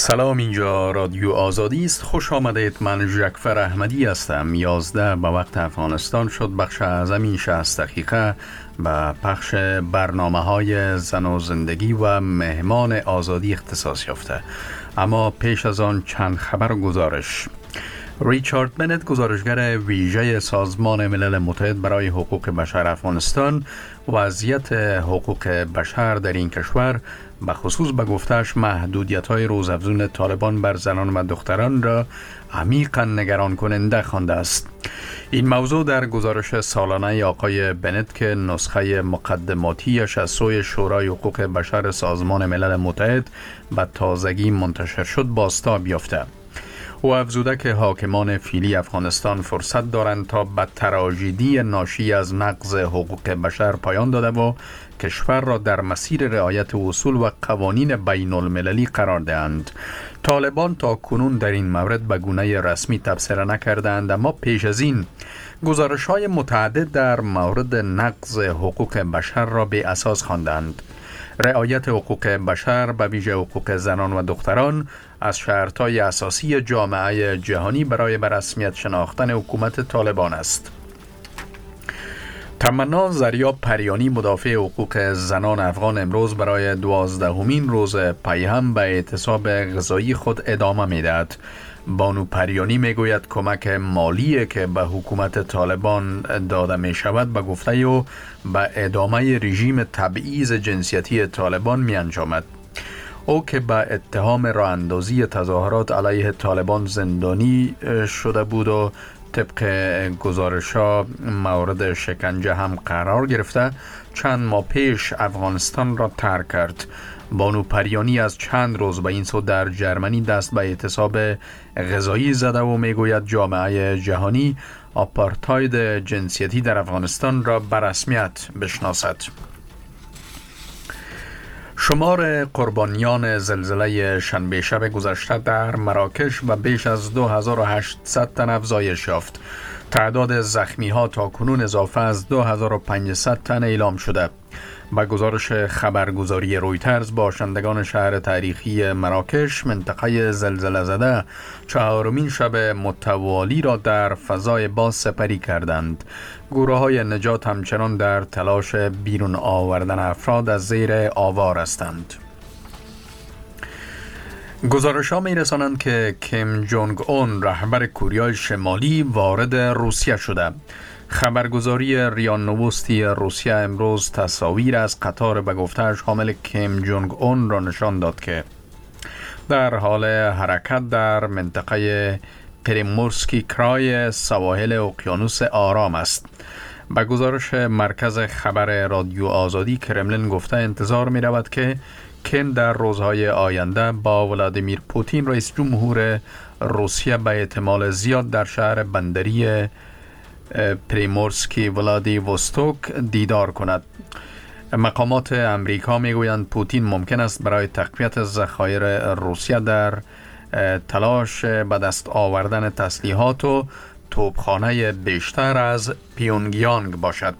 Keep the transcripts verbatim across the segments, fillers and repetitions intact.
سلام، اینجا رادیو آزادی است. خوش آمدید. من جعفر احمدی هستم. یازده به وقت افغانستان شد. بخش اعظم این شصت دقیقه به پخش برنامه های زن و زندگی و مهمان آزادی اختصاص یافته. اما پیش از آن چند خبر و گزارش. ریچارد بنت، گزارشگر ویژه سازمان ملل متحد برای حقوق بشر افغانستان، وضعیت حقوق بشر در این کشور به خصوص به گفته‌اش محدودیت‌های روزافزون طالبان بر زنان و دختران را عمیقاً نگران کننده خوانده است. این موضوع در گزارش سالانه آقای بنت که نسخه مقدماتیش از سوی شورای حقوق بشر سازمان ملل متحد به تازگی منتشر شد بازتاب یافته. او افزوده که حاکمان فعلی افغانستان فرصت دارند تا به تراژدی ناشی از نقض حقوق بشر پایان داده و کشور را در مسیر رعایت اصول و قوانین بین المللی قرار دهند. طالبان تا کنون در این مورد به گونه رسمی تبصره نکردند، اما پیش از این گزارش‌های متعدد در مورد نقض حقوق بشر را به اساس خواندند. رعایت حقوق بشر، به ویژه حقوق زنان و دختران، از شرط‌های اساسی جامعه جهانی برای به رسمیت شناختن حکومت طالبان است. تمنا زریاب پریانی، مدافع حقوق زنان افغان، امروز برای دوازدهمین روز پیهم به اعتصاب غذایی خود ادامه می‌دهد. بانو پریانی میگوید کمک مالی که به حکومت طالبان داده می شود به گفته او به ادامه رژیم تبعیض جنسیتی طالبان می انجامد. او که به اتهام راه اندازی تظاهرات علیه طالبان زندانی شده بود و طبق گزارش‌ها مورد شکنجه هم قرار گرفته، چند ماه پیش افغانستان را ترک کرد. بانو پریانی از چند روز به این سو در جرمنی دست به اعتصاب غذایی زده و میگوید جامعه جهانی آپارتاید جنسیتی در افغانستان را به رسمیت بشناسد. شمار قربانیان زلزله شنبه شب گذشته در مراکش و بیش از دو هزار و هشتصد تن افزایش یافت. تعداد زخمی ها تا کنون اضافه از دو هزار و پانصد تن اعلام شده. با گزارش خبرگزاری رویترز، باشندگان شهر تاریخی مراکش، منطقه زلزله زده، چهارمین شب متوالی را در فضای باز سپری کردند. گروه های نجات همچنان در تلاش بیرون آوردن افراد از زیر آوار هستند. گزارش ها می رسانند که کیم جونگ اون، رهبر کره شمالی، وارد روسیه شده. خبرگزاری ریا نووستی روسیه امروز تصاویر از قطار به گفته‌اش حامل کیم جونگ اون را نشان داد که در حال حرکت در منطقه پریمورسکی کرای سواحل اقیانوس آرام است. به گزارش مرکز خبر رادیو آزادی، کرملین گفته انتظار می رود که کیم در روزهای آینده با ولادیمیر پوتین رئیس جمهور روسیه به احتمال زیاد در شهر بندری پریمورسکی ولادیوستوک دیدار کند. مقامات امریکا میگویند پوتین ممکن است برای تقویت ذخایر روسیه در تلاش به دست آوردن تسلیحات و توپخانه بیشتر از پیونگیانگ باشد.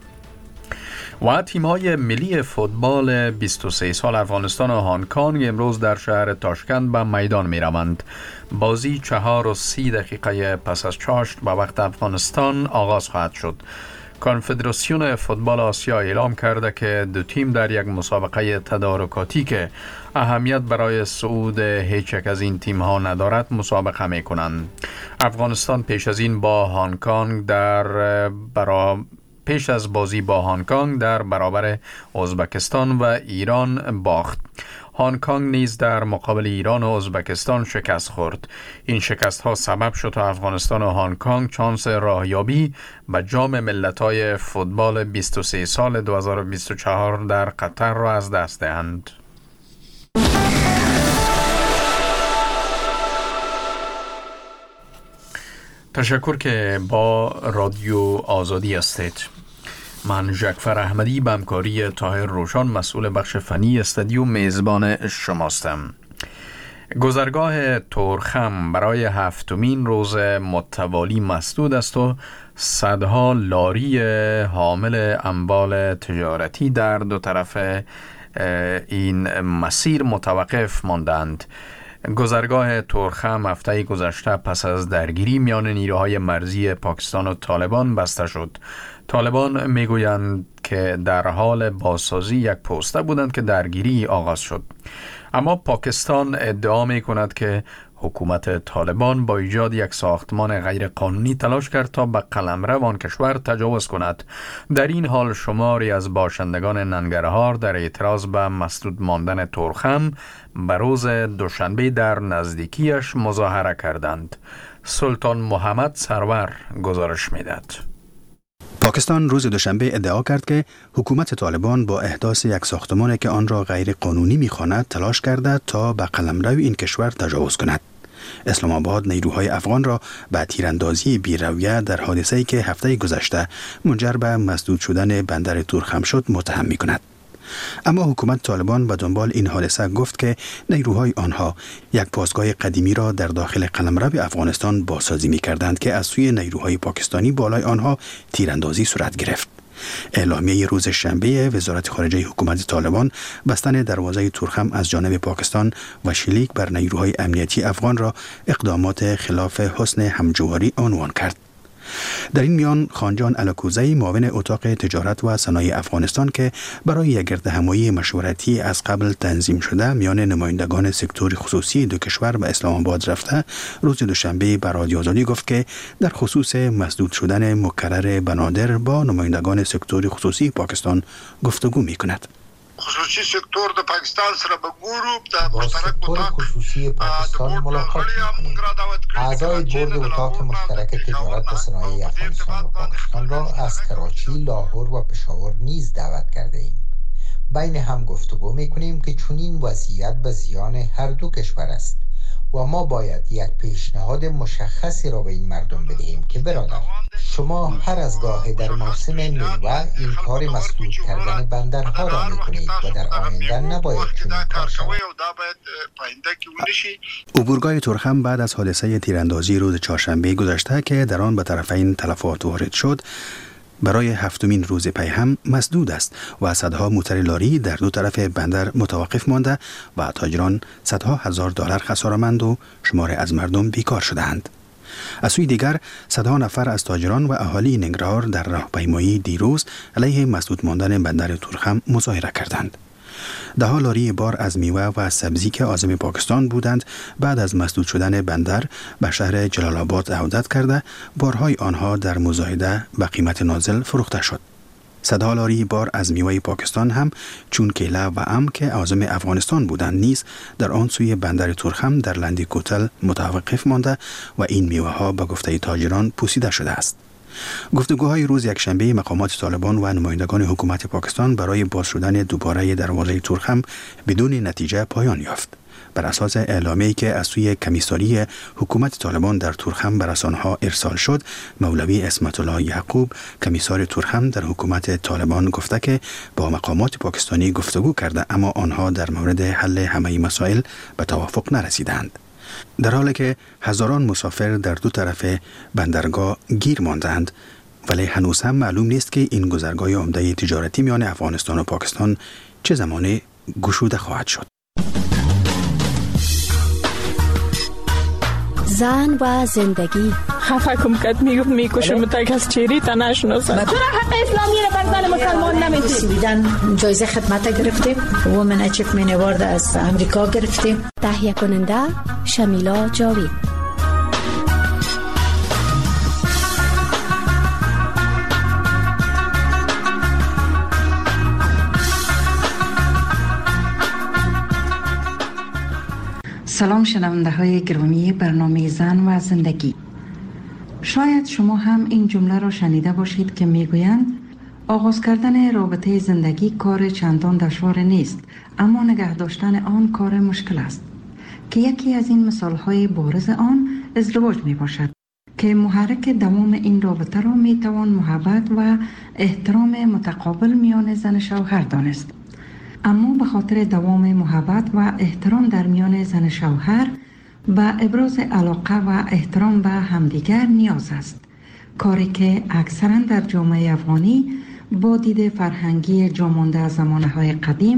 و تیم‌های ملی فوتبال بیست و سه سال افغانستان و هنگ کنگ امروز در شهر تاشکند به میدان می‌روند. بازی چهار و سی دقیقه پس از چاشت به وقت افغانستان آغاز خواهد شد. کنفدراسیون فوتبال آسیا اعلام کرده که دو تیم در یک مسابقه تدارکاتی که اهمیت برای صعود هیچ یک از این تیم‌ها ندارد مسابقه می‌کنند. افغانستان پیش از این با هنگ کنگ در برا پیش از بازی با هنگ کنگ در برابر ازبکستان و ایران باخت. هنگ کنگ نیز در مقابل ایران و ازبکستان شکست خورد. این شکست ها سبب شد تا افغانستان و هنگ کنگ چانس راهیابی به جام ملت‌های فوتبال بیست و سه سال دو هزار و بیست و چهار در قطر را از دست دهند. تشکر که با رادیو آزادی هستید. من جعفر احمدی به همکاری طاهر روشان، مسئول بخش فنی استودیو، میزبان شماستم. گذرگاه تورخم برای هفتمین روز متوالی مسدود است و صدها لاری حامل اموال تجارتی در دو طرف این مسیر متوقف ماندند. گذرگاه تورخم هفته گذشته پس از درگیری میان نیروهای مرزی پاکستان و طالبان بسته شد. طالبان میگویند که در حال بازسازی یک پوسته بودند که درگیری آغاز شد. اما پاکستان ادعا می کند که حکومت طالبان با ایجاد یک ساختمان غیر قانونی تلاش کرد تا به قلمرو آن کشور تجاوز کند. در این حال شماری از باشندگان ننگرهار در اعتراض به مسدود ماندن تورخم به روز دوشنبه در نزدیکیش مظاهره کردند. سلطان محمد سرور گزارش می‌دهد. پاکستان روز دوشنبه ادعا کرد که حکومت طالبان با احداث یک ساختمان که آن را غیر قانونی می‌خواند تلاش کرده تا به قلمرو این کشور تجاوز کند. اسلام آباد نیروهای افغان را به تیراندازی بی‌رویه در حادثه‌ای که هفته گذشته منجر به مسدود شدن بندر تورخم شد متهم می‌کند. اما حکومت طالبان به دنبال این حادثه گفت که نیروهای آنها یک پاسگاه قدیمی را در داخل قلمرو افغانستان بازسازی می‌کردند که از سوی نیروهای پاکستانی بالای آنها تیراندازی صورت گرفت. اعلامیه روز شنبه وزارت خارجه حکومت طالبان بستن دروازه تورخم از جانب پاکستان و شلیک بر نیروهای امنیتی افغان را اقدامات خلاف حسن همجواری عنوان کرد. در این میان خانجان الکوزی معاون اتاق تجارت و صنایع افغانستان که برای یک گردهمایی مشورتی از قبل تنظیم شده میان نمایندگان سکتور خصوصی دو کشور به اسلام آباد رفته، روز دوشنبه به رادیو آزادی گفت که در خصوص مسدود شدن مکرر بنادر با نمایندگان سکتور خصوصی پاکستان گفتگو می‌کند. خصوصی سکتور د پاکستان سره به ګورو د مشترک اتاق خصوصی پاکستان ملاقات می‌کنیم. اعضای بورد اتاق مشترک تجارت و صنایع افغانستان و پاکستان را از کراچی، لاهور و پشاور نیز دعوت کرده ایم. بین هم گفتگو می‌کنیم که چنین وضعیت به زیان هر دو کشور است و ما باید یک پیشنهاد مشخصی را به این مردم بدهیم که برادر، شما هر از گاهی در موسم میوه این کار مسدود کردن بندرها را میکنید و در آینده نباید چنین کار شود. عبورگاه تورخم بعد از حادثه تیراندازی روز چهارشنبه گذشته که در آن به طرفین تلفات وارد شد، برای هفتمین روز پی هم مسدود است و صدها موتر لاری در دو طرف بندر متوقف مانده و تاجران صدها هزار دلار خسارتمند و شمار از مردم بیکار شدند. از سوی دیگر صدها نفر از تاجران و اهالی ننگرهار در راهپیمایی دیروز علیه مسدود ماندن بندر تورخم مظاهره کردند. ده لاری بار از میوه و سبزی که عازم پاکستان بودند بعد از مسدود شدن بندر به شهر جلال آباد عودت کرده، بارهای آنها در مزایده به قیمت نازل فروخته شد. صدها لاری بار از میوه پاکستان هم چون کیله و ام که عازم افغانستان بودند نیز در آن سوی بندر تورخم در لندی کوتل متوقف مانده و این میوه ها به گفته تاجران پوسیده شده است. گفتگوهای روز یکشنبه مقامات طالبان و نمایندگان حکومت پاکستان برای باز شدن دوباره دروازه تورخم بدون نتیجه پایان یافت. بر اساس اعلامیه‌ای که از سوی کمیساری حکومت طالبان در تورخم به رسانه‌ها ارسال شد، مولوی اسمت الله یعقوب کمیسار تورخم در حکومت طالبان گفته که با مقامات پاکستانی گفتگو کرده اما آنها در مورد حل همه مسائل به توافق نرسیدند. در حالی که هزاران مسافر در دو طرف بندرگاه گیر ماندند، ولی هنوز هم معلوم نیست که این گذرگاه عمده تجارتی میان افغانستان و پاکستان چه زمانی گشوده خواهد شد. زن و زندگی خفه کم کد میگفت میکشم تا از چیری تا نشناسم. چرا حق اسلامی رو بر زن مسلمان نمیدید؟ سویدن جایزه خدمت گرفتیم، وومن اچیومنت اوارد از امریکا گرفتیم. تهیه کننده شمیلا جاوید. سلام شنونده های گرامی برنامه زن و زندگی. شاید شما هم این جمله را شنیده باشید که میگویند آغاز کردن رابطه زندگی کار چندان دشوار نیست، اما نگه داشتن آن کار مشکل است، که یکی از این مثال های بارز آن ازدواج می باشد که محرک دوام این رابطه را می توان محبت و احترام متقابل میان زن شوهر دانست. اما به خاطر دوام محبت و احترام در میان زن شوهر به ابراز علاقه و احترام به همدیگر نیاز است، کاری که اکثرا در جامعه افغانی با دید فرهنگی جامانده از زمانه‌های قدیم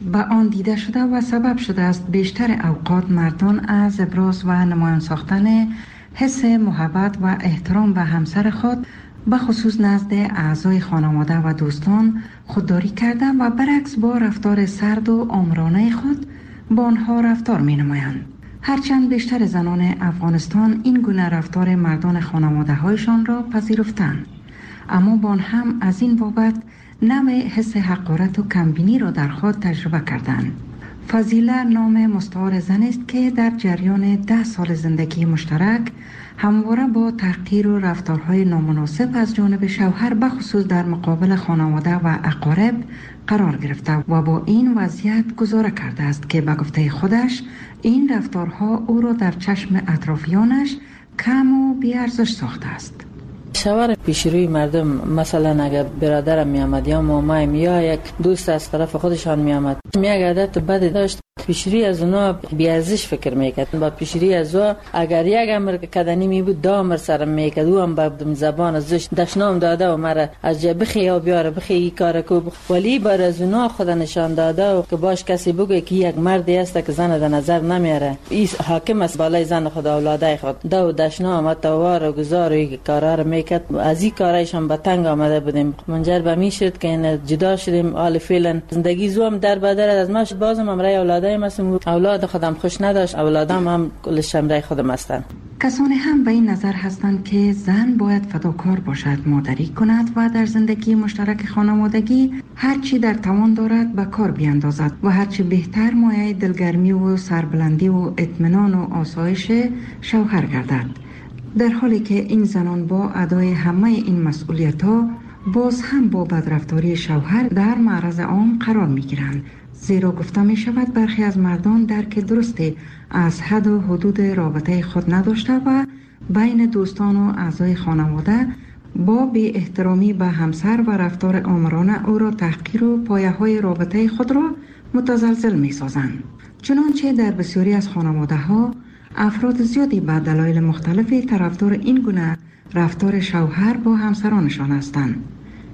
به آن دیده شده و سبب شده است بیشتر اوقات مردان از ابراز و نمایان ساختن حس محبت و احترام به همسر خود به خصوص نزد اعضای خانواده و دوستان خودداری کرده و برعکس با رفتار سرد و آمرانه خود با آنها رفتار می نمایند. هرچند بیشتر زنان افغانستان این گونه رفتار مردان خانواده هایشان را پذیرفتند، اما با هم از این بابت نوع حس حقارت و کمبینی را در خود تجربه کردند. فضیله نام مستعار زن است که در جریان ده سال زندگی مشترک همواره با تحقیر و رفتارهای نامناسب از جانب شوهر به خصوص در مقابل خانواده و اقارب قرار گرفته و با این وضعیت گزاره کرده است که به گفته خودش این رفتارها او را در چشم اطرافیانش کم و بی‌ارزش ساخته است. شوهر پیش روی مردم، مثلا اگر برادرم می آمد یا مامایم یا یک دوست از طرف خودشان می آمد، می یک عادت بدی داشت، پیش روی از اونا بی‌ارزش فکر میکرد. با پیش روی از او اگر یک امر کدنی می بود دو امر سرم میکرد، او هم با زبان ازش دشنام داده و مرا از جا بخی یا بیاره بخی این کار کو، ولی بر از اونا خود نشان داده و که باش کسی بگه که یک مردی است که زن در نظر نمیاره، این حاکم است بالای زن خود اولادای خود، دو دشنام توار و گزار و کارا رو میکرد. از این کارایش هم به تنگ آمده بودیم، منجر به می شد که این جدا شدیم. حال فعلا زندگی زوم در بدر از ماش بازم امرای اولادای مسم اولاد خودم خوش نداشت، اولادام هم کلش امرای خودم هستند. کسانی هم به این نظر هستند که زن باید فداکار باشد، مادری کند و در زندگی مشترک خانوادگی هرچی در توان دارد به کار بیاندازد و هرچی بهتر مایه دلگرمی و سربلندی و اطمینان و آسایش شوهر گردد، در حالی که این زنان با ادای همه این مسئولیت‌ها باز هم با بدرفتاری شوهر در معرض عام قرار می‌گیرند، زیرا گفته می شود برخی از مردان درک درستی از حد و حدود رابطه خود نداشته و بین دوستان و اعضای خانواده با بی احترامی به همسر و رفتار آمرانه او را تحقیر و پایه های رابطه خود را متزلزل می سازند. چنانچه در بسیاری از خانواده ها افراد زیادی به دلایل مختلفی طرفدار این گونه رفتار شوهر با همسرانشان هستند.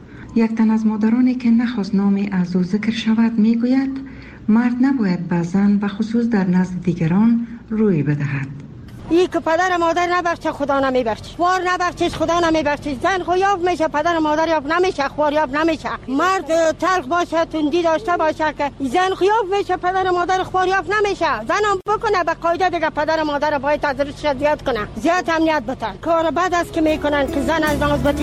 یک تن از مادرانی که نخواست نامی از او ذکر شود می گوید مرد نباید به زن و خصوص در نزد دیگران روی بدهد. ای که پدر مادر نبخشه خدا نمیبخشه، خوار نبخشش خدا نمیبخشه. زن خو یاف میشه، پدر مادر یاف نمیشه، خوار یاف نمیشه. مرد تلخ باشه، تندی داشته باشه که زن خو یاف میشه، پدر مادر خوار یاف نمیشه. زن هم بکنه به قاعده دیگه پدر مادر باید تدریسش زیاد کنه، زیاد امنیت بتن. کار بد است که میکنن که زن از نازبتی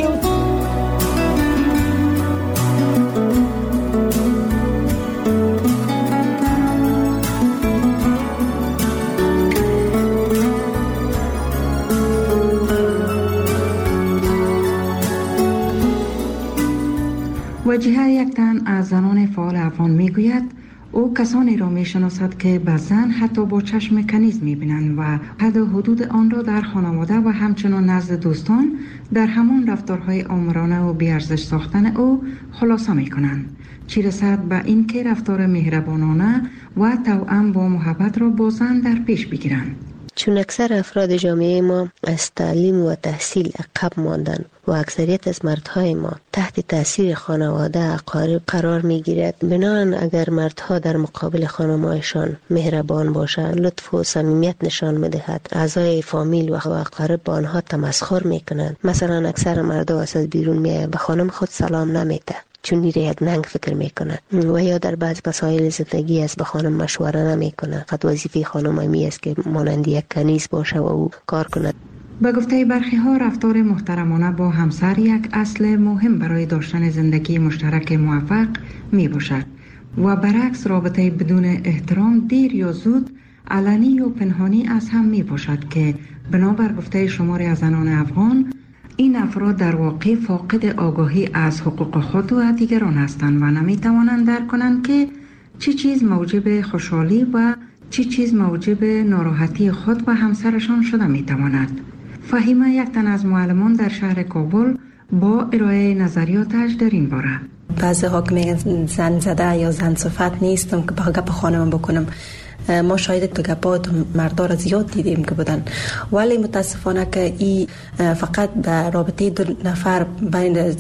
وجیه یک تن از زنان فعال افغان می گوید او کسانی را می شناسد که به زن حتی با چشم کنیز می بینند و حد و حدود آن را در خانواده و همچنان نزد دوستان در همان رفتارهای آمرانه و بیارزش ساختن او خلاصه می کنند، چی رسد به این که رفتار مهربانانه و توأم با محبت را با زن در پیش بگیرند. چون اکثر افراد جامعه ما از تعلیم و تحصیل عقب ماندن و اکثریت از مردهای ما تحت تاثیر خانواده اقارب قرار می گیرد، بنابراین اگر مردها در مقابل خانمایشان مهربان باشند، لطف و صمیمیت نشان میدهد، اعضای فامیل و اقارب با آنها تمسخر میکنند. مثلا اکثر مردها از بیرون میآیند به خانم خود سلام نمیده، چون میره یک ننگ فکر میکنه، و یا در بعض مسائل زندگی از به خانم مشوره نمیکنه. فقط وظیفه خانم همی است که مانند یک کنیز باشه و او کار کنه. به گفته برخی ها رفتار محترمانه با همسر یک اصل مهم برای داشتن زندگی مشترک موفق می باشد و برعکس رابطه بدون احترام دیر یا زود علنی و پنهانی از هم می باشد که بنابر گفته شماری از زنان افغان این افراد در واقع فاقد آگاهی از حقوق خود و دیگران هستند و نمی توانند درک کنند که چه چیز موجب خوشحالی و چه چیز موجب ناراحتی خود و همسرشان شده می تواند. فهیمه یک تن از معلمان در شهر کابل با ارائه نظریاتش در این باره. بعضی ها که میگن زن زده یا زن صفت نیستم که با گپ خانم بکنم، ما شاید تو گپات مردار را زیاد دیدیم که بودن، ولی متاسفانه که این فقط به رابطه دو نفر بین